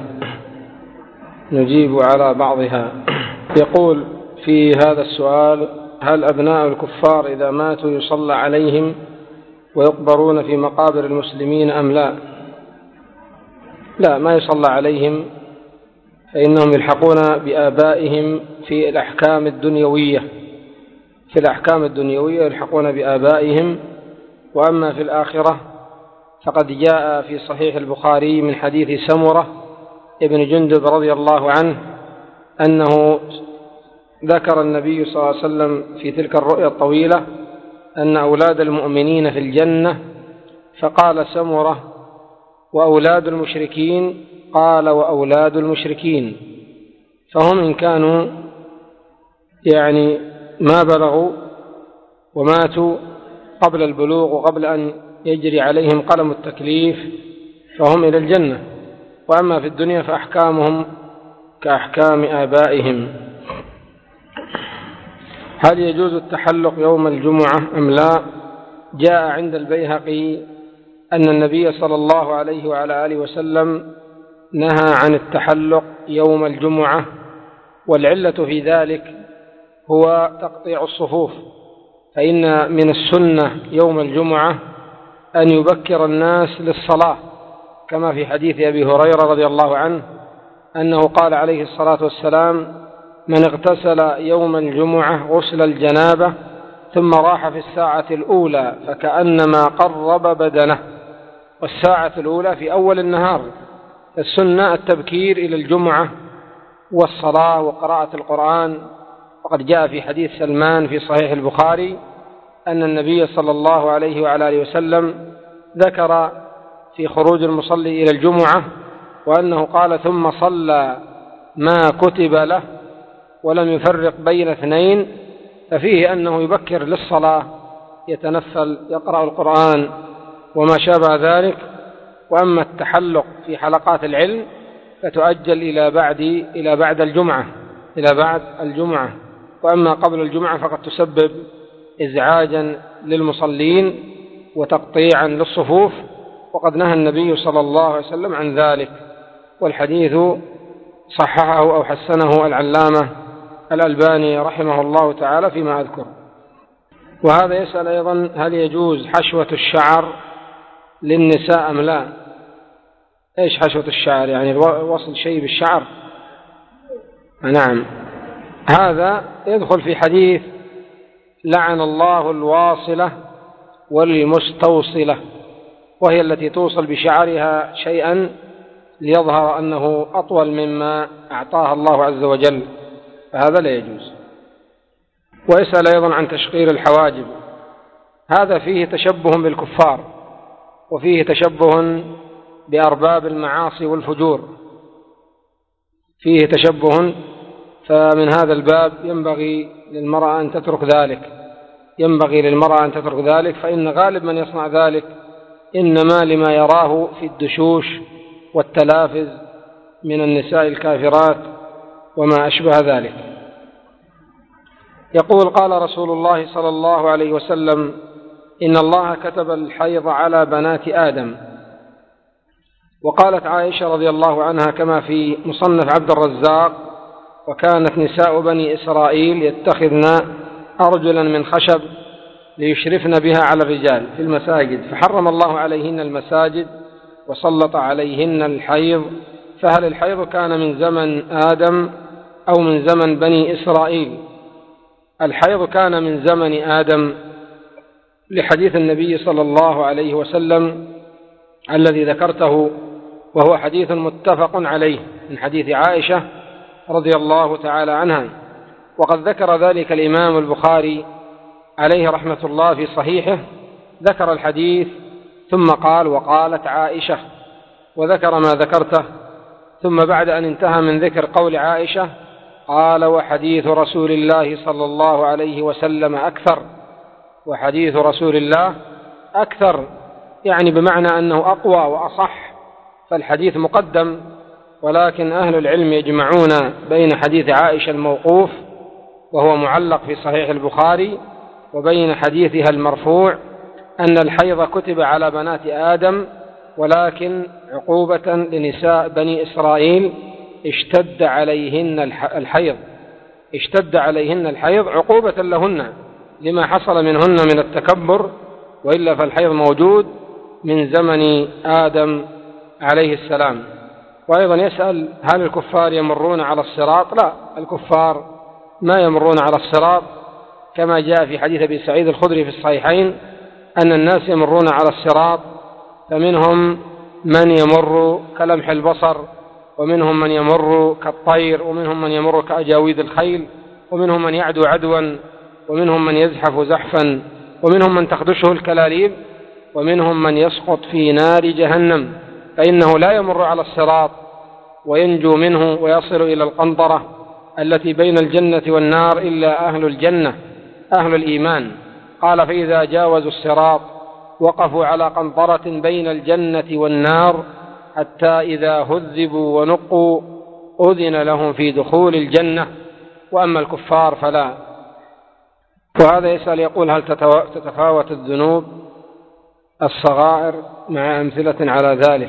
[SPEAKER 2] نجيب على بعضها. يقول في هذا السؤال: هل أبناء الكفار إذا ماتوا يصلى عليهم ويقبرون في مقابر المسلمين أم لا؟ لا، ما يصلى عليهم، فإنهم يلحقون بآبائهم في الأحكام الدنيوية في الأحكام الدنيوية يلحقون بآبائهم. وأما في الآخرة فقد جاء في صحيح البخاري من حديث سمرة ابن جندب رضي الله عنه أنه ذكر النبي صلى الله عليه وسلم في تلك الرؤيا الطويلة أن أولاد المؤمنين في الجنة، فقال سمرة: وأولاد المشركين؟ قال: وأولاد المشركين. فهم إن كانوا يعني ما بلغوا وماتوا قبل البلوغ وقبل أن يجري عليهم قلم التكليف فهم إلى الجنة، وأما في الدنيا فأحكامهم كأحكام آبائهم. هل يجوز التحلق يوم الجمعة أم لا؟ جاء عند البيهقي أن النبي صلى الله عليه وعلى آله وسلم نهى عن التحلق يوم الجمعة، والعلة في ذلك هو تقطيع الصفوف، فإن من السنة يوم الجمعة أن يبكر الناس للصلاة، كما في حديث أبي هريرة رضي الله عنه أنه قال عليه الصلاة والسلام: من اغتسل يوم الجمعة غسل الجنابة ثم راح في الساعة الأولى فكأنما قرب بدنه. والساعة الأولى في أول النهار. السنة التبكير إلى الجمعة والصلاة وقراءة القرآن، وقد جاء في حديث سلمان في صحيح البخاري أن النبي صلى الله عليه وعلى آله وسلم ذكر في خروج المصلي إلى الجمعة وأنه قال: ثم صلى ما كتب له ولم يفرق بين اثنين، ففيه أنه يبكر للصلاة، يتنفل، يقرأ القرآن وما شابه ذلك. وأما التحلق في حلقات العلم فتؤجل إلى بعد إلى بعد الجمعة إلى بعد الجمعة وأما قبل الجمعة فقد تسبب إزعاجا للمصلين وتقطيعا للصفوف، وقد نهى النبي صلى الله عليه وسلم عن ذلك، والحديث صححه أو حسنه العلامة الألباني رحمه الله تعالى فيما أذكر. وهذا يسأل أيضا: هل يجوز حشوة الشعر للنساء أم لا؟ إيش حشوة الشعر؟ يعني وصل شيء بالشعر؟ نعم، هذا يدخل في حديث لعن الله الواصلة والمستوصلة، وهي التي توصل بشعرها شيئا ليظهر أنه أطول مما أعطاها الله عز وجل، فهذا لا يجوز. ويسأل أيضا عن تشقير الحواجب، هذا فيه تشبه بالكفار وفيه تشبه بأرباب المعاصي والفجور، فيه تشبه، فمن هذا الباب ينبغي للمرأة أن تترك ذلك ينبغي للمرأة أن تترك ذلك فإن غالب من يصنع ذلك إنما لما يراه في الدشوش والتلافز من النساء الكافرات وما أشبه ذلك. يقول: قال رسول الله صلى الله عليه وسلم: إن الله كتب الحيض على بنات آدم. وقالت عائشة رضي الله عنها كما في مصنف عبد الرزاق: وكانت نساء بني إسرائيل يتخذن أرجلا من خشب ليشرفن بها على الرجال في المساجد، فحرم الله عليهن المساجد وسلط عليهن الحيض. فهل الحيض كان من زمن آدم أو من زمن بني إسرائيل؟ الحيض كان من زمن آدم لحديث النبي صلى الله عليه وسلم الذي ذكرته، وهو حديث متفق عليه من حديث عائشة رضي الله تعالى عنها. وقد ذكر ذلك الإمام البخاري عليه رحمة الله في صحيحه، ذكر الحديث ثم قال: وقالت عائشة، وذكر ما ذكرته، ثم بعد أن انتهى من ذكر قول عائشة قال: وحديث رسول الله صلى الله عليه وسلم أكثر. وحديث رسول الله أكثر يعني بمعنى أنه أقوى وأصح، فالحديث مقدم، ولكن أهل العلم يجمعون بين حديث عائشة الموقوف وهو معلق في صحيح البخاري وبين حديثها المرفوع أن الحيض كتب على بنات آدم، ولكن عقوبة لنساء بني إسرائيل اشتد عليهن الحيض اشتد عليهن الحيض عقوبة لهن لما حصل منهن من التكبر، وإلا فالحيض موجود من زمن آدم عليه السلام. وأيضا يسأل: هل الكفار يمرون على الصراط؟ لا، الكفار ما يمرون على الصراط، كما جاء في حديث أبي سعيد الخدري في الصحيحين أن الناس يمرون على الصراط، فمنهم من يمر كلمح البصر، ومنهم من يمر كالطير، ومنهم من يمر كأجاويد الخيل، ومنهم من يعدو عدوا، ومنهم من يزحف زحفا، ومنهم من تخدشه الكلاليب، ومنهم من يسقط في نار جهنم، فإنه لا يمر على الصراط وينجو منه ويصل إلى القنطرة التي بين الجنة والنار إلا أهل الجنة أهل الإيمان. قال: فإذا جاوزوا الصراط وقفوا على قنطرة بين الجنة والنار حتى إذا هذبوا ونقوا أذن لهم في دخول الجنة، وأما الكفار فلا. وهذا يسأل يقول: هل تتفاوت الذنوب الصغائر مع أمثلة على ذلك؟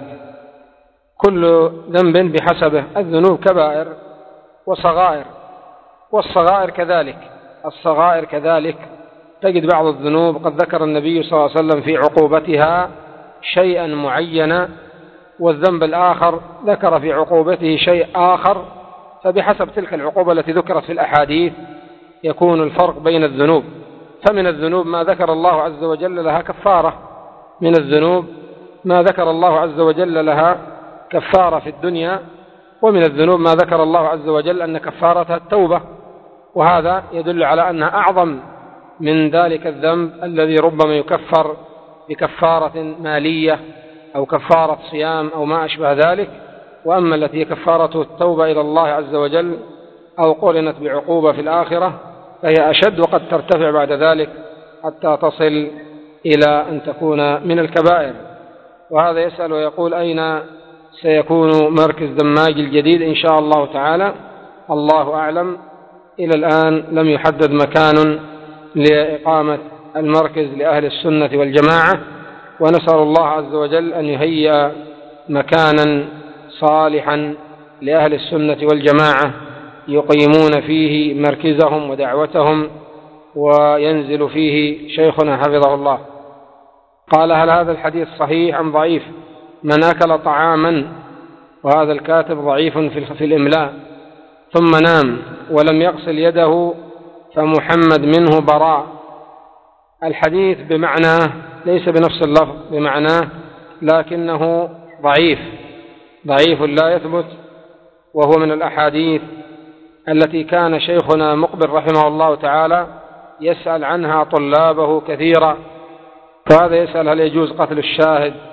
[SPEAKER 2] كل ذنب بحسبه، الذنوب كبائر وصغائر، والصغائر كذلك الصغائر كذلك تجد بعض الذنوب قد ذكر النبي صلى الله عليه وسلم في عقوبتها شيئا معينا، والذنب الآخر ذكر في عقوبته شيء آخر، فبحسب تلك العقوبة التي ذكرت في الأحاديث يكون الفرق بين الذنوب. فمن الذنوب ما ذكر الله عز وجل لها كفارة من الذنوب ما ذكر الله عز وجل لها كفارة في الدنيا، ومن الذنوب ما ذكر الله عز وجل أن كفارتها التوبة، وهذا يدل على أنها أعظم من ذلك الذنب الذي ربما يكفر بكفارة مالية أو كفارة صيام أو ما أشبه ذلك. وأما التي كفارته التوبة إلى الله عز وجل أو قرنت بعقوبة في الآخرة فهي أشد، وقد ترتفع بعد ذلك حتى تصل إلى أن تكون من الكبائر. وهذا يسأل ويقول: أين سيكون مركز دماج الجديد إن شاء الله تعالى؟ الله أعلم، إلى الآن لم يحدد مكان لإقامة المركز لأهل السنة والجماعة، ونسأل الله عز وجل أن يهيئ مكانا صالحا لأهل السنة والجماعة يقيمون فيه مركزهم ودعوتهم وينزل فيه شيخنا حفظه الله. قال: هل هذا الحديث صحيح أم ضعيف؟ من أكل طعاما، وهذا الكاتب ضعيف في الإملاء، ثم نام ولم يغسل يده فمحمد منه براء. الحديث بمعناه ليس بنفس اللفظ بمعناه، لكنه ضعيف ضعيف لا يثبت، وهو من الأحاديث التي كان شيخنا مقبل رحمه الله تعالى يسأل عنها طلابه كثيرا. فهذا يسأل: هل يجوز قتل الشاهد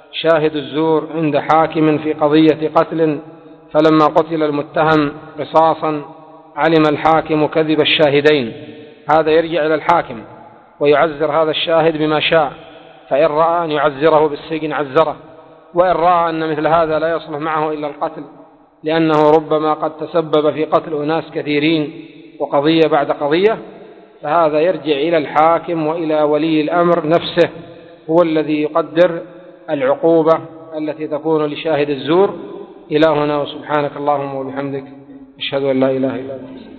[SPEAKER 2] شاهد الزور عند حاكم في قضية قتل، فلما قتل المتهم قصاصا علم الحاكم كذب الشاهدين، هذا يرجع إلى الحاكم ويعزر هذا الشاهد بما شاء، فإن رأى أن يعزره بالسجن عزره، وإن رأى أن مثل هذا لا يصلح معه إلا القتل لأنه ربما قد تسبب في قتل أناس كثيرين وقضية بعد قضية، فهذا يرجع إلى الحاكم وإلى ولي الأمر نفسه، هو الذي يقدر العقوبة التي تكون لشاهد الزور. إلى هنا، وسبحانك اللهم وبحمدك أشهد أن لا إله إلا أنت.